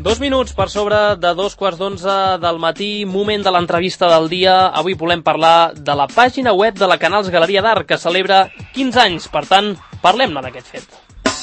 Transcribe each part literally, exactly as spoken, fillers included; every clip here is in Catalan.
Dos minuts per sobre de dos quarts d'onze del matí, moment de l'entrevista del dia. Avui volem parlar de la pàgina web de la Canals Galeria d'Art, que celebra quinze anys. Per tant, parlem-ne d'aquest fet.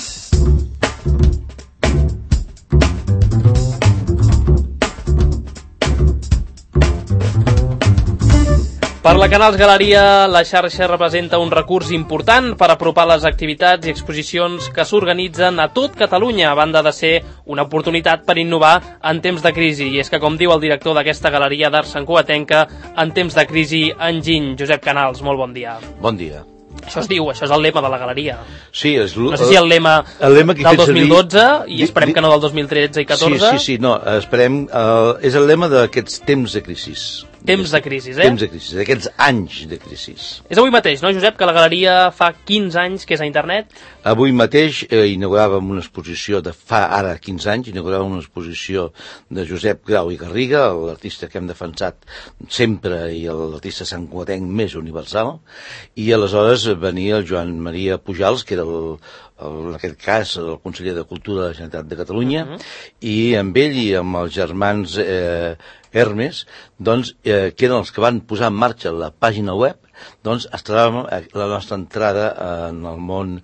Per la Canals Galeria, la xarxa representa un recurs important per apropar les activitats i exposicions que s'organitzen a tot Catalunya, a banda de ser una oportunitat per innovar en temps de crisi. I és que, com diu el director d'aquesta Galeria d'Art santcugatenca, en temps de crisi enginy. Josep Canals, molt bon dia. Bon dia. Això es diu, això és el lema de la galeria. Sí, és no sé si el lema, el lema del dos mil dotze, servir... i esperem que no del dos mil tretze i catorze. Sí, sí, sí, no, esperem, uh, és el lema d'aquests temps de crisi. Temps de crisi, eh? Temps de crisi, d'aquests anys de crisi. És avui mateix, no, Josep, que la galeria fa quinze anys que és a internet? Avui mateix eh, inauguràvem una exposició de fa ara quinze anys, inauguràvem una exposició de Josep Grau i Garriga, l'artista que hem defensat sempre i l'artista santcugatenc més universal, i aleshores venia el Joan Maria Pujals, que era el, el, en aquest cas el conseller de Cultura de la Generalitat de Catalunya, uh -huh. i amb ell i amb els germans eh, Hermes, doncs, eh, que eren els que van posar en marxa la pàgina web, doncs estrenàvem la nostra entrada en el món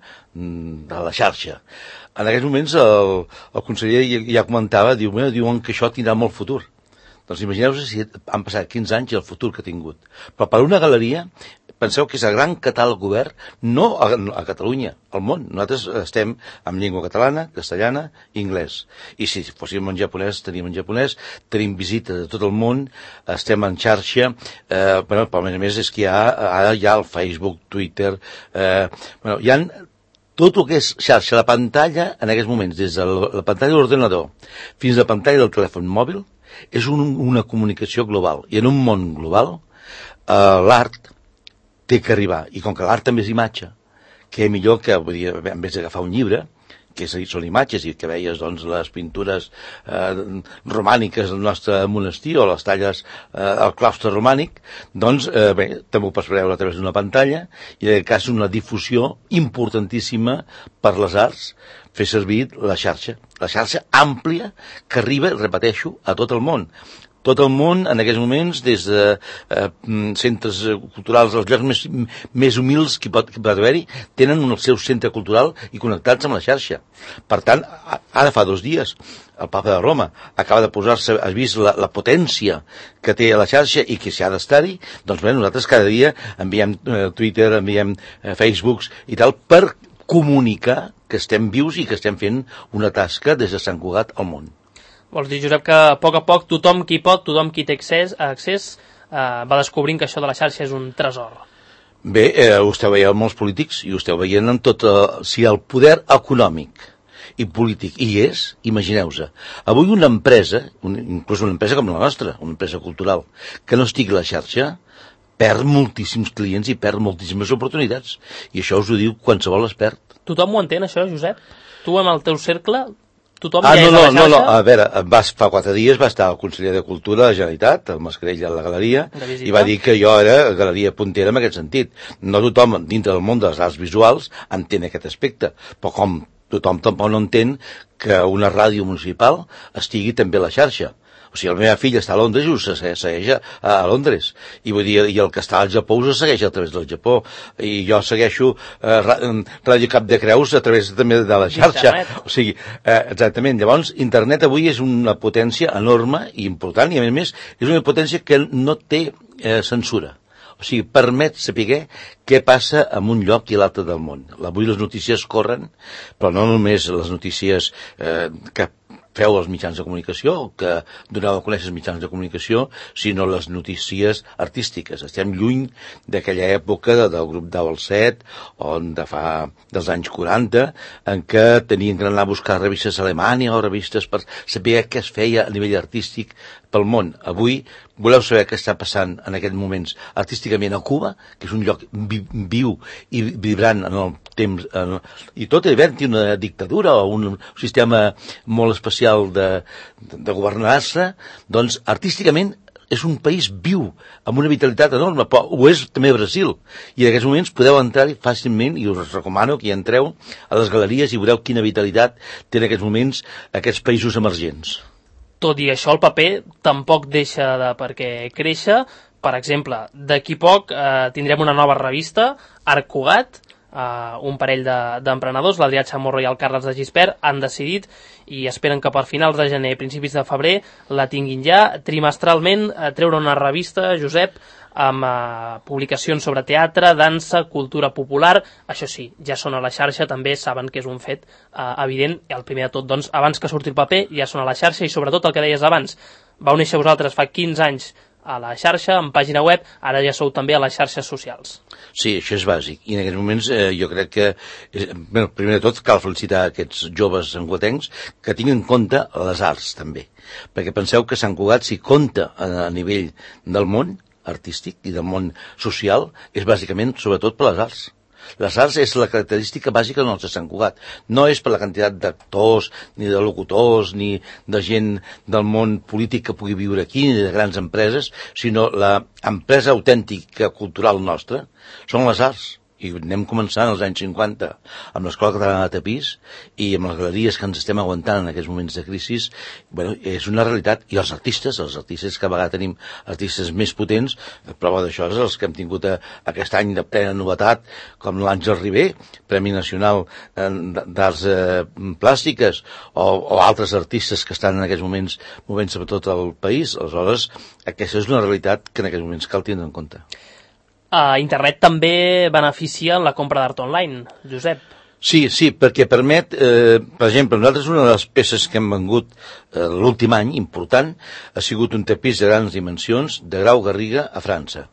de la xarxa. En aquests moments el, el conseller ja, ja comentava, diu, bueno, diuen que això tindrà molt futur. Doncs imagineu-vos si han passat quinze anys i el futur que ha tingut. Però per una galeria, penseu que és el gran catàleg obert, no a, a Catalunya, al món. Nosaltres estem amb llengua catalana, castellana i anglès. I si fóssim en japonès, tenim en japonès, tenim visites de tot el món, estem en xarxa, eh, bueno, però a més a més és que hi ha, ara hi ha el Facebook, Twitter, eh, bueno, hi ha tot el que és xarxa, la pantalla, en aquests moments, des de la, la pantalla de l'ordenador fins a la pantalla del telèfon mòbil, és un, una comunicació global. I en un món global, eh, l'art té que arribar. I com que l'art també és imatge, que millor que, vull dir, en vez d'agafar un llibre, que són imatges, i que veies doncs, les pintures eh, romàniques del nostre monestir o les talles eh, al claustre romànic, doncs eh, bé, també ho pots veure a través d'una pantalla, i en aquest cas una difusió importantíssima per les arts, fer servir la xarxa, la xarxa àmplia que arriba, repeteixo, a tot el món. Tot el món, en aquests moments, des de eh, centres culturals, els llocs més, més humils que pot, que pot haver-hi, tenen el seu centre cultural i connectats amb la xarxa. Per tant, ara fa dos dies, el Papa de Roma acaba de posar-se, has vist la, la potència que té la xarxa i que s'hi ha d'estar-hi, doncs bé, nosaltres cada dia enviem eh, Twitter, enviem eh, Facebooks i tal, per comunicar que estem vius i que estem fent una tasca des de Sant Cugat al món. Vols dir, Josep, que a poc a poc tothom qui pot, tothom qui té accés, accés eh, va descobrint que això de la xarxa és un tresor? Bé, eh, ho esteu veient amb molts polítics i ho esteu veient en tot... Eh, si el poder econòmic i polític hi és, imagineu-vos. Avui una empresa, un, inclús una empresa com la nostra, una empresa cultural, que no estigui a la xarxa, perd moltíssims clients i perd moltíssimes oportunitats. I això us ho diu qualsevol expert. Tothom ho entén, això, Josep? Tu, amb el teu cercle... Tothom ah, ja no, és no, a la xarxa? No, no, a veure, vas, fa quatre dies va estar el conseller de Cultura de la Generalitat, el Mascarell a la galeria, i va dir que jo era galeria puntera en aquest sentit. No tothom dintre del món de les arts visuals entén aquest aspecte, però com tothom tampoc no entén que una ràdio municipal estigui també a la xarxa. O sigui, la meva filla està a Londres i ho segueix a, a Londres. I vull dir, i el que està al Japó ho segueix a través del Japó. I jo segueixo eh, Ràdio Cap de Creus a través també de la xarxa. Internet. O sigui, eh, exactament. Llavors, internet avui és una potència enorme i important, i a més a més és una potència que no té eh, censura. O sigui, permet saber què passa en un lloc i l'altre del món. Avui les notícies corren, però no només les notícies eh, que feu els mitjans de comunicació, que doneu a conèixer els mitjans de comunicació, sinó les notícies artístiques. Estem lluny d'aquella època del grup deu al set, on de fa dels anys quaranta, en què tenien que anar a buscar revistes a Alemanya o revistes per saber què es feia a nivell artístic pel món. Avui voleu saber què està passant en aquests moments artísticament a Cuba, que és un lloc vi viu i vibrant en el temps, en, i tot havent una dictadura o un sistema molt especial de, de, de governar-se, doncs artísticament és un país viu, amb una vitalitat enorme, però ho és també Brasil. I en aquests moments podeu entrar-hi fàcilment, i us recomano que hi entreu a les galeries i veureu quina vitalitat tenen en aquests moments aquests països emergents. Tot i això, el paper tampoc deixa de per què créixer. Per exemple, d'aquí poc eh, tindrem una nova revista, Arc Cugat. Uh, un parell d'emprenedors, de, l'Adrià Chamorro i el Carles de Gispert, han decidit i esperen que per finals de gener, principis de febrer, la tinguin ja trimestralment, a treure una revista, Josep, amb uh, publicacions sobre teatre, dansa, cultura popular. Això sí, ja són a la xarxa, també saben que és un fet uh, evident. El primer de tot, doncs, abans que surti el paper, ja són a la xarxa, i sobretot el que deies abans, vau néixer vosaltres fa quinze anys a la xarxa, en pàgina web, ara ja sou també a les xarxes socials. Sí, això és bàsic, i en aquests moments eh, jo crec que, eh, bueno, primer de tot cal felicitar aquests joves santcugatencs que tinguin en compte les arts també, perquè penseu que Sant Cugat, si compta a, a nivell del món artístic i del món social, és bàsicament sobretot per les arts. Les arts és la característica bàsica del nostre Sant Cugat. No és per la quantitat d'actors, ni de locutors, ni de gent del món polític que pugui viure aquí, ni de grans empreses, sinó l'empresa autèntica cultural nostra són les arts. I anem començant als anys cinquanta amb l'Escola Catalana de Tapís i amb les galeries que ens estem aguantant en aquests moments de crisi. Bueno, és una realitat. I els artistes, els artistes que a vegades tenim artistes més potents, prova d'això és els que hem tingut a, aquest any de plena novetat, com l'Àngel Ribé, Premi Nacional d'Arts eh, Plàstiques, o, o altres artistes que estan en aquests moments movent-se per tot el país. Aleshores, aquesta és una realitat que en aquests moments cal tindre en compte. Uh, internet també beneficia en la compra d'art online, Josep. Sí, sí, perquè permet, eh, per exemple, nosaltres una de les peces que hem vengut eh, l'últim any, important, ha sigut un tapís de grans dimensions de Grau Garriga a França.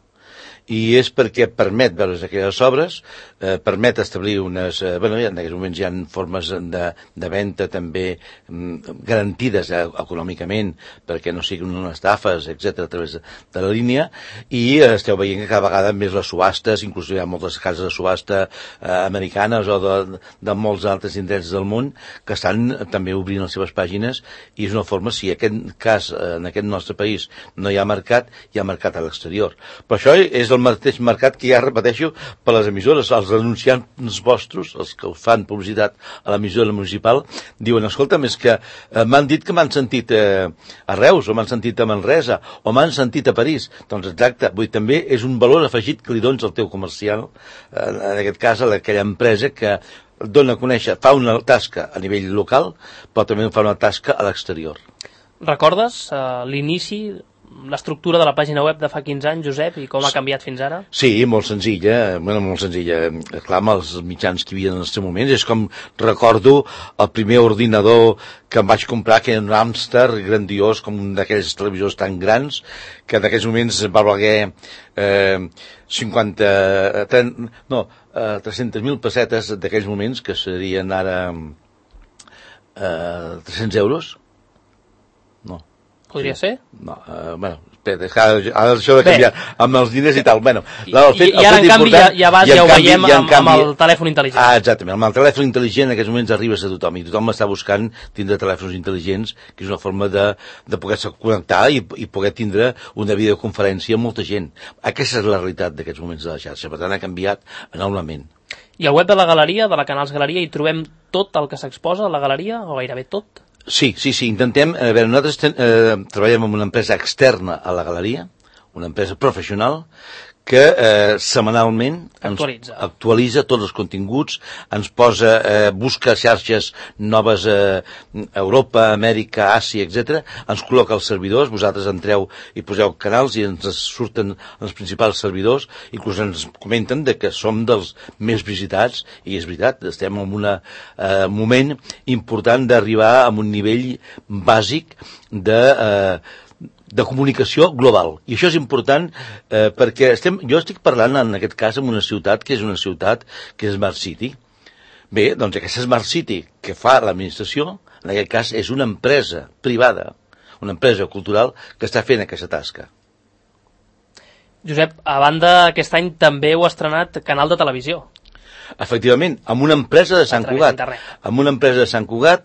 I és perquè permet veure aquelles obres, eh, permet establir unes... Eh, bueno, en aquests moments hi ha formes de, de venda també mm, garantides eh, econòmicament perquè no siguin unes estafes, etcètera, a través de, de la línia, i eh, esteu veient que cada vegada més les subhastes, inclús hi ha moltes cases de subhasta eh, americanes o de, de molts altres indrets del món que estan també obrint les seves pàgines, i és una forma, si en aquest cas, eh, en aquest nostre país no hi ha mercat, hi ha mercat a l'exterior. Però això és el mateix mercat que ja repeteixo per les emissores. Els anunciants vostres, els que fan publicitat a l'emissora municipal, diuen, escolta, és que eh, m'han dit que m'han sentit eh, a Reus, o m'han sentit a Manresa, o m'han sentit a París. Doncs exacte, vull dir, també és un valor afegit que li dones al teu comercial, eh, en aquest cas a aquella empresa que dona a conèixer, fa una tasca a nivell local, però també fa una tasca a l'exterior. Recordes eh, l'inici, l'estructura de la pàgina web de fa quinze anys, Josep, i com ha canviat fins ara? Sí, molt senzilla, bueno, molt senzilla. Clar, amb els mitjans que hi havia en el seu moment, és com recordo el primer ordinador que em vaig comprar, que era un Amster grandiós, com un d'aquells televisors tan grans, que en aquells moments va valer eh, cinquanta, trenta, no, eh, tres-centes mil pessetes d'aquells moments, que serien ara eh, tres-cents euros. No. Podria sí. ser? No, uh, bueno, espera, ara això de canviar Bé. amb els diners i tal. Bueno, la, el fet, I, i ara, en canvi, ja, ja, vas, ja ho canvi, veiem amb, canvi, amb el telèfon intel·ligent. Ah, exactament. Amb el telèfon intel·ligent en aquests moments arribes a tothom, i tothom està buscant tindre telèfons intel·ligents, que és una forma de, de poder-se connectar i, i poder tindre una videoconferència amb molta gent. Aquesta és la realitat d'aquests moments de la xarxa. Per tant, ha canviat enormement. I al web de la galeria, de la Canals Galeria, hi trobem tot el que s'exposa a la galeria, o gairebé tot? Sí, sí, sí, intentem, a veure, nosaltres ten, eh, treballem amb una empresa externa a la galeria, una empresa professional, que eh, setmanalment ens actualitza. actualitza tots els continguts, ens posa, eh, busca xarxes noves a eh, Europa, Amèrica, Àsia, etcètera, ens col·loca els servidors, vosaltres entreu i poseu canals i ens surten els principals servidors, inclús ens comenten de que som dels més visitats, i és veritat, estem en un eh, moment important d'arribar a un nivell bàsic de... Eh, de comunicació global. I això és important eh, perquè estem, jo estic parlant en aquest cas en una ciutat que és una ciutat que és Smart City. Bé, doncs aquesta Smart City que fa l'administració, en aquest cas és una empresa privada, una empresa cultural que està fent aquesta tasca. Josep, a banda, aquest any també heu estrenat canal de televisió. Efectivament, amb una empresa de Sant Cugat, amb una empresa de Sant Cugat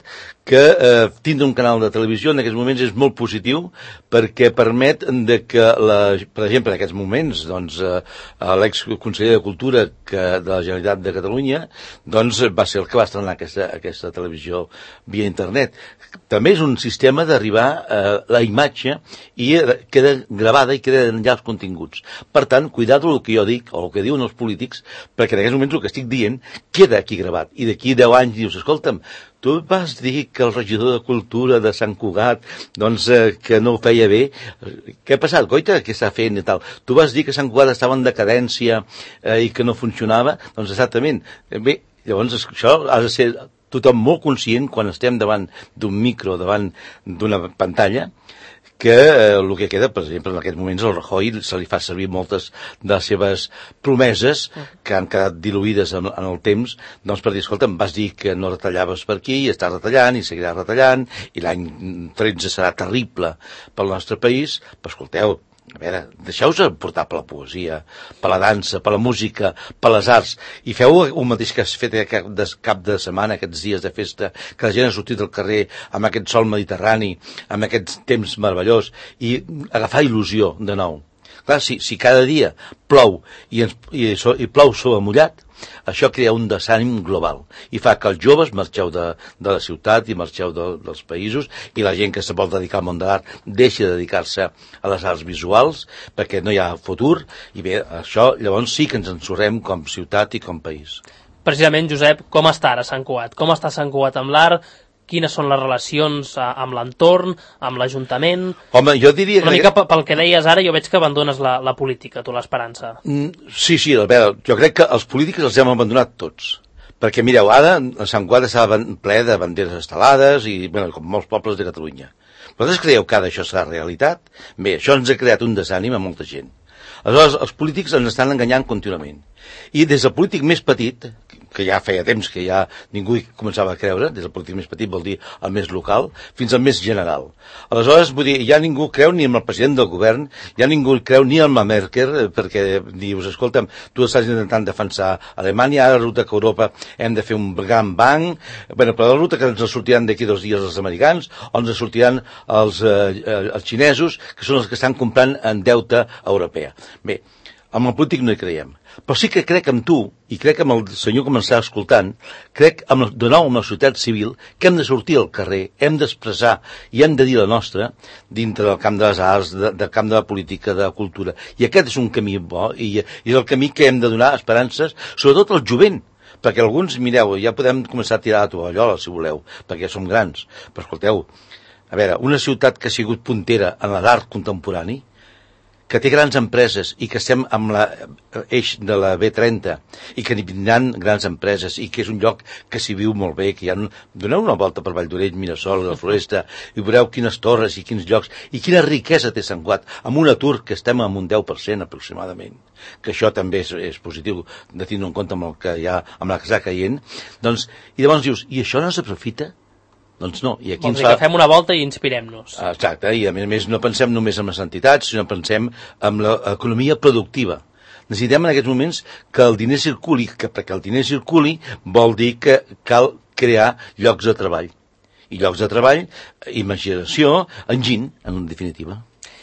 que eh, tindre un canal de televisió en aquests moments és molt positiu perquè permet de que, la, per exemple, en aquests moments, doncs, eh, l'exconseller de Cultura que, de la Generalitat de Catalunya doncs, va ser el que va estrenar aquesta, aquesta televisió via internet. També és un sistema d'arribar a eh, la imatge i queda gravada i queda enllà els continguts. Per tant, cuidado el que jo dic o el que diuen els polítics, perquè en aquests moments el que estic dient queda aquí gravat. I d'aquí deu anys dius, escolta'm, tu vas dir que el regidor de Cultura de Sant Cugat, doncs, eh, que no ho feia bé. Què ha passat, coita, què està fent i tal? Tu vas dir que Sant Cugat estava en decadència eh, i que no funcionava? Doncs exactament. Bé, llavors això ha de ser tothom molt conscient quan estem davant d'un micro, davant d'una pantalla, que eh, el que queda, per exemple, en aquests moments al Rajoy se li fa servir moltes de les seves promeses que han quedat diluïdes en, en el temps, doncs per dir, escolta'm, vas dir que no retallaves per aquí, i estàs retallant, i seguiràs retallant, i l'any tretze serà terrible pel nostre país, però escolteu, a veure, deixeu-vos portar per la poesia, per la dansa, per la música, per les arts, i feu un mateix que has fet cap de, cap de setmana, aquests dies de festa, que la gent ha sortit al carrer amb aquest sol mediterrani, amb aquest temps meravellós, i agafar il·lusió de nou. Clar, si, si cada dia plou i, ens, i, i plou sobre mullat, això crea un desànim global i fa que els joves marxeu de, de la ciutat i marxeu de, dels països i la gent que se vol dedicar al món de l'art deixi de dedicar-se a les arts visuals perquè no hi ha futur i bé, això llavors sí que ens ensorrem com ciutat i com país. Precisament, Josep, com està ara Sant Cugat? Com està Sant Cugat amb l'art? Quines són les relacions amb l'entorn, amb l'Ajuntament? Home, jo diria... Una mica pel que deies ara, jo veig que abandones la, la política, tu, l'Esperança. Mm, sí, sí, a veure, jo crec que els polítics els hem abandonat tots. Perquè, mireu, ara Sant Cugat estava ple de banderes estelades i, bueno, com molts pobles de Catalunya. Vosaltres creieu que ara això serà realitat? Bé, això ens ha creat un desànim a molta gent. Aleshores, els polítics ens estan enganyant contínuament. I des del polític més petit, que ja feia temps que ja ningú hi començava a creure, des del polític més petit vol dir el més local, fins al més general. Aleshores, vull dir, ja ningú creu ni en el president del govern, ja ningú creu ni en la Merkel, perquè dius, escolta'm, tu estàs intentant defensar Alemanya, ara resulta que a Europa hem de fer un gran banc, bueno, però la ruta que ens sortiran d'aquí dos dies els americans, o ens sortiran els, eh, els xinesos, que són els que estan comprant en deute europea. Bé, amb el polític no hi creiem. Però sí que crec amb tu, i crec amb el senyor que m'està escoltant, crec amb, de nou amb la societat civil, que hem de sortir al carrer, hem d'expressar i hem de dir la nostra dintre del camp de les arts, de, del camp de la política, de la cultura. I aquest és un camí bo, i, i és el camí que hem de donar esperances, sobretot al jovent, perquè alguns, mireu, ja podem començar a tirar la tovallola, si voleu, perquè som grans. Però escolteu, a veure, una ciutat que ha sigut puntera en l'art contemporani, que té grans empreses i que estem amb l'eix de la B trenta i que n'hi vindran grans empreses i que és un lloc que s'hi viu molt bé, que hi ha... Doneu una volta per Valldorell, Mirasol, la Floresta, i veureu quines torres i quins llocs i quina riquesa té Sant Cugat, amb un atur que estem amb un deu per cent aproximadament, que això també és, és positiu de tenir en compte amb el que hi ha, amb la que està caient. Doncs, i llavors dius, i això no s'aprofita? Doncs no. I aquí Vols dir fa... que fem una volta i inspirem-nos. Exacte, i a més a més no pensem només en les entitats, sinó pensem en l'economia productiva. Necessitem en aquests moments que el diner circuli, que perquè el diner circuli vol dir que cal crear llocs de treball. I llocs de treball, imaginació, enginy, en definitiva.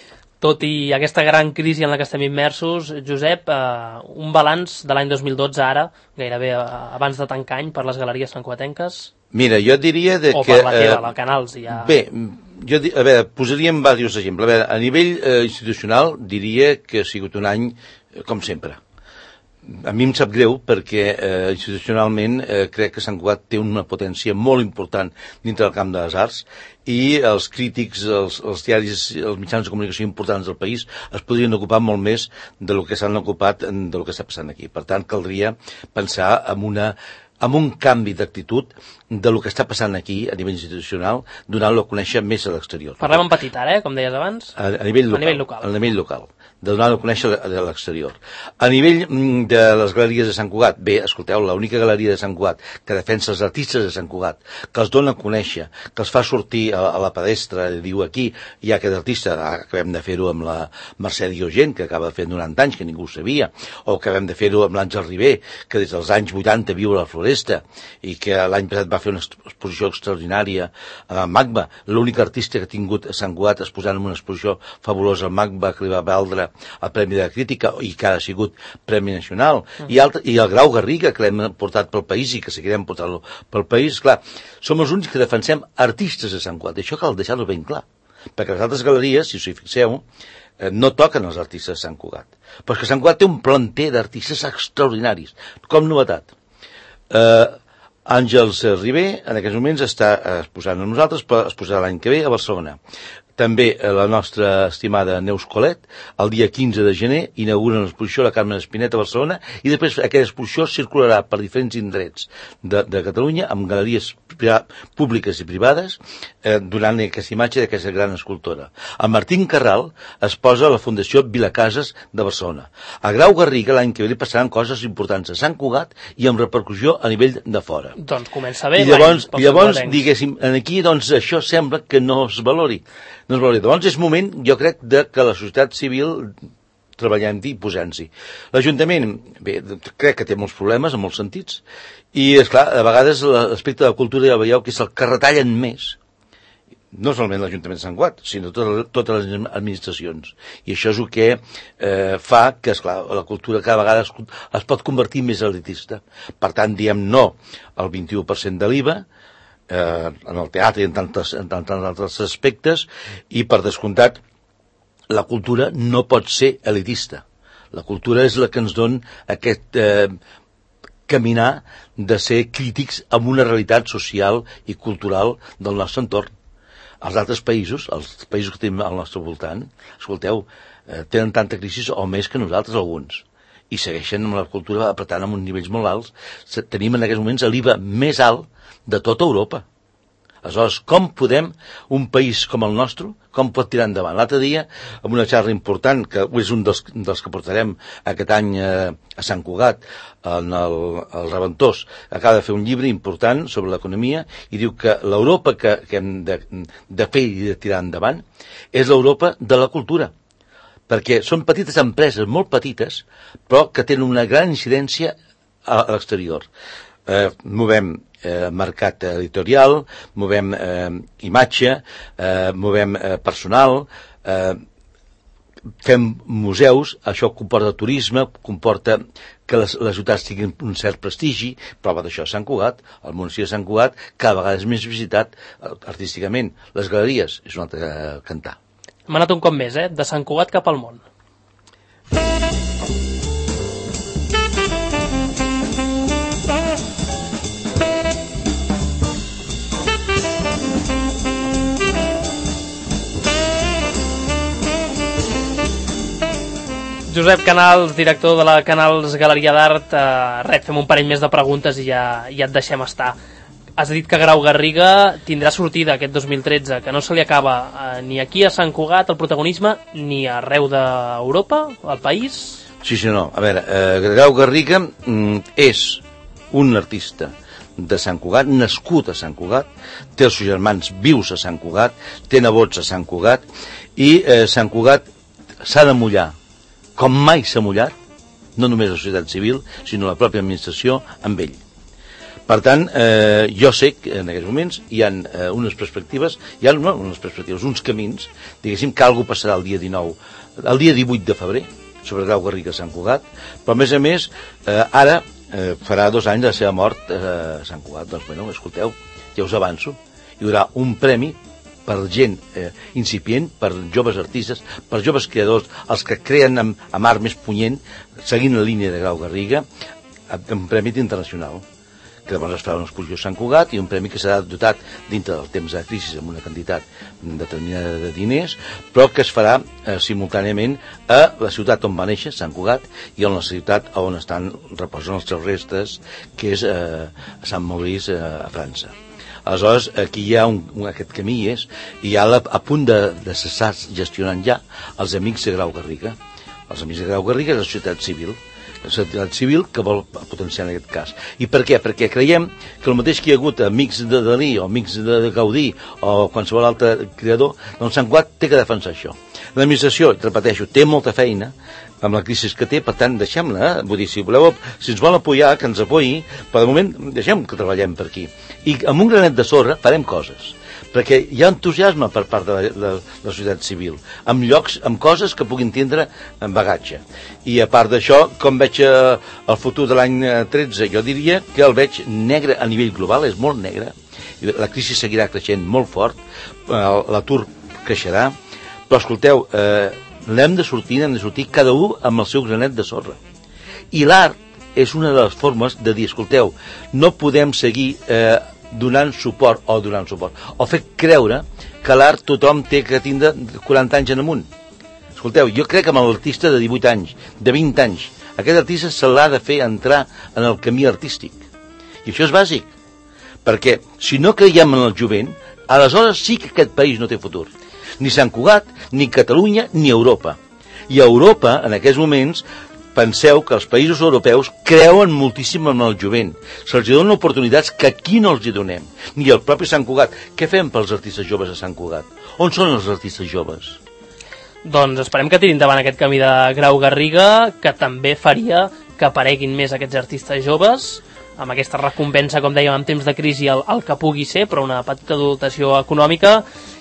Tot i aquesta gran crisi en la que estem immersos, Josep, eh, un balanç de l'any dos mil dotze ara, gairebé abans de tancar any, per les galeries santcugatenques? Mira, jo diria de o que... O per la teva, eh, la Canals, ja... Bé, jo, a veure, posaríem diversos exemples. A veure, a nivell eh, institucional diria que ha sigut un any eh, com sempre. A mi em sap greu perquè eh, institucionalment eh, crec que Sant Cugat té una potència molt important dintre del camp de les arts i els crítics, els, els diaris, els mitjans de comunicació importants del país es podrien ocupar molt més de lo que s'han ocupat de lo que està passant aquí. Per tant, caldria pensar en una amb un canvi d'actitud de lo que està passant aquí a nivell institucional, donant-lo a conèixer més a l'exterior. Parlem en petit ara, eh, com deies abans. A, a, nivell, local, a nivell local. A nivell local, de donar-lo a conèixer de l'exterior. A nivell de les galeries de Sant Cugat, bé, escolteu, l'única galeria de Sant Cugat que defensa els artistes de Sant Cugat, que els dona a conèixer, que els fa sortir a, a la pedestra, diu aquí hi ha aquest artista, acabem de fer-ho amb la Mercè Diogent, que acaba de fer noranta anys, que ningú ho sabia, o acabem de fer-ho amb l'Àngel Ribé, que des dels anys vuitanta viu a la Floresta, Presta, i que l'any passat va fer una exposició extraordinària a Magma, l'únic artista que ha tingut a Sant Cugat exposant en una exposició fabulosa al Magma, que li va valdre el Premi de Crítica i que ha sigut Premi Nacional, mm. i, altre, i el Grau Garriga, que l'hem portat pel país i que seguirem portant-lo pel país. Clar, som els únics que defensem artistes a Sant Cugat, això cal deixar-ho ben clar, perquè les altres galeries, si us hi fixeu, no toquen els artistes de Sant Cugat. Però és que Sant Cugat té un planter d'artistes extraordinaris, com novetat. Eh, Àngels Ribé, en aquests moments, està exposant a nosaltres, però es posarà l'any que ve a Barcelona. També la nostra estimada Neus Colet, el dia quinze de gener, inaugura una exposició a la Carmen Espinet a Barcelona, i després aquesta exposició circularà per diferents indrets de, de Catalunya, amb galeries públiques i privades, eh, donant aquesta imatge d'aquesta gran escultora. El Martín Carral es posa a la Fundació Vilacases de Barcelona. A Grau Garriga l'any que ve li passaran coses importants a Sant Cugat i amb repercussió a nivell de fora. Doncs comença bé. I llavors, i llavors diguéssim, aquí doncs això sembla que no es valori. No es valori. Llavors és moment, jo crec, de que la societat civil treballem-hi i posem-s'hi. L'Ajuntament, bé, crec que té molts problemes en molts sentits, i, esclar, a vegades l'aspecte de la cultura ja veieu que és el que retallen més, no solament l'Ajuntament de Sant Cugat, sinó tot, totes les administracions. I això és el que eh, fa que, esclar, la cultura cada vegada es, es pot convertir més elitista. Per tant, diem no al vint-i-u per cent de l'I V A, eh, en el teatre i en tantes, en tantes altres aspectes, i per descomptat, la cultura no pot ser elitista. La cultura és la que ens dona aquest eh, caminar de ser crítics amb una realitat social i cultural del nostre entorn. Els altres països, els països que tenim al nostre voltant, escolteu, eh, tenen tanta crisi o més que nosaltres alguns, i segueixen amb la cultura apretant amb uns nivells molt alts. Tenim en aquests moments l'I V A més alt de tota Europa. Aleshores, com podem, un país com el nostre, com pot tirar endavant? L'altre dia, amb una xarra important, que és un dels, dels que portarem aquest any eh, a Sant Cugat, en el, el Reventós, acaba de fer un llibre important sobre l'economia, i diu que l'Europa que, que hem de, de fer i de tirar endavant és l'Europa de la cultura, perquè són petites empreses, molt petites, però que tenen una gran incidència a, a l'exterior. Eh, movem eh, mercat editorial, movem eh, imatge, eh, movem eh, personal, eh, fem museus, això comporta turisme, comporta que les, les ciutats tinguin un cert prestigi. Prova d'això, Sant Cugat, el municipi de Sant Cugat, cada vegada és més visitat artísticament. Les galeries és un altre eh, cantar. Hem anat un cop més, eh? De Sant Cugat cap al món. Josep Canals, director de la Canals Galeria d'Art, eh, res, fem un parell més de preguntes i ja, ja et deixem estar. Has dit que Grau Garriga tindrà sortida aquest dos mil tretze, que no se li acaba eh, ni aquí a Sant Cugat el protagonisme, ni arreu d'Europa, al país? Sí, sí, no. A veure, eh, Grau Garriga mm, és un artista de Sant Cugat, nascut a Sant Cugat, té els seus germans vius a Sant Cugat, té nebots a Sant Cugat, i eh, Sant Cugat s'ha de mullar, com mai s'ha mullat, no només la societat civil, sinó la pròpia administració, amb ell. Per tant, eh, jo sé que en aquests moments hi ha eh, unes perspectives, hi ha no, unes perspectives, uns camins, diguéssim que alguna passarà el dia dinou, el dia divuit de febrer, sobre Grau Garriga a Sant Cugat, però a més a més, eh, ara eh, farà dos anys de la seva mort eh, a Sant Cugat. Doncs, bueno, escolteu, ja us avanço, hi haurà un premi per gent eh, incipient, per joves artistes, per joves creadors, els que creen amb, amb art més punyent, seguint la línia de Grau Garriga, un premi internacional, que llavors es farà una exposició a Sant Cugat, i un premi que serà dotat dintre del temps de crisi amb una quantitat determinada de diners, però que es farà eh, simultàniament a la ciutat on va néixer, Sant Cugat, i a la ciutat on estan reposen els seus restes, que és eh, a Sant Maurice, eh, a França. Aleshores, aquí hi ha un, un, aquest camí és, i hi ha la, a punt de, de cessar gestionant ja els amics de Grau Garriga. Els amics de Grau Garriga és la societat civil, la societat civil que vol potenciar en aquest cas. I per què? Perquè creiem que el mateix que hi ha hagut amics de Dalí o amics de, de Gaudí o qualsevol altre creador, doncs Sant Cugat té que defensar això. L'administració, repeteixo, té molta feina amb la crisi que té, per tant, deixem-la, eh? Vull dir, si voleu, si ens vol apoyar, que ens apoyi, però de moment deixem que treballem per aquí. I amb un granet de sorra farem coses, perquè hi ha entusiasme per part de la, de la societat civil, amb llocs, amb coses que puguin tindre en bagatge. I a part d'això, com veig eh, el futur de l'any tretze, jo diria que el veig negre a nivell global, és molt negre, la crisi seguirà creixent molt fort, l'atur creixerà, però escolteu, eh, n'hem de sortir, n'hem de sortir cada un amb el seu granet de sorra. I l'art és una de les formes de dir, escolteu, no podem seguir eh, donant suport o donant suport, o fer creure que l'art tothom té que tindre quaranta anys en amunt. Escolteu, jo crec que amb l'artista de divuit anys, de vint anys, aquest artista se l'ha de fer entrar en el camí artístic. I això és bàsic, perquè si no creiem en el jovent, aleshores sí que aquest país no té futur. Ni Sant Cugat, ni Catalunya, ni Europa. I a Europa, en aquests moments, penseu que els països europeus creuen moltíssim en el jovent. Se'ls donen oportunitats que aquí no els hi donem. Ni el propi Sant Cugat. Què fem pels artistes joves a Sant Cugat? On són els artistes joves? Doncs esperem que tirin endavant aquest camí de Grau Garriga, que també faria que apareguin més aquests artistes joves, amb aquesta recompensa, com dèiem, en temps de crisi, el, el que pugui ser, però una petita dotació econòmica.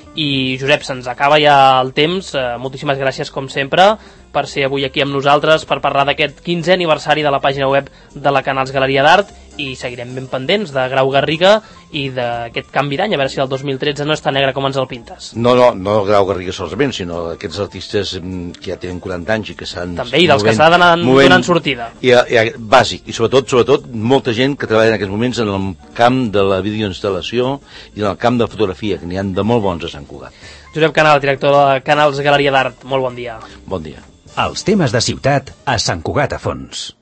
I Josep, se'ns acaba ja el temps, eh, moltíssimes gràcies com sempre per ser avui aquí amb nosaltres per parlar d'aquest quinzè aniversari de la pàgina web de la Canals Galeria d'Art, i seguirem ben pendents de Grau Garriga i d'aquest canvi d'any, a veure si el dos mil tretze no és tan negre com ens el pintes. No, no, no Grau Garriga solament, sinó aquests artistes que ja tenen quaranta anys i que s'han... També, i dels movent, que s'ha d'anar donant sortida. I, i, bàsic, i sobretot, sobretot, molta gent que treballa en aquests moments en el camp de la videoinstal·lació i en el camp de la fotografia, que n'hi ha de molt bons a Sant Cugat. Josep Canal, director de Canals Galeria d'Art, molt bon dia. Bon dia. Els temes de ciutat a Sant Cugat a Fons.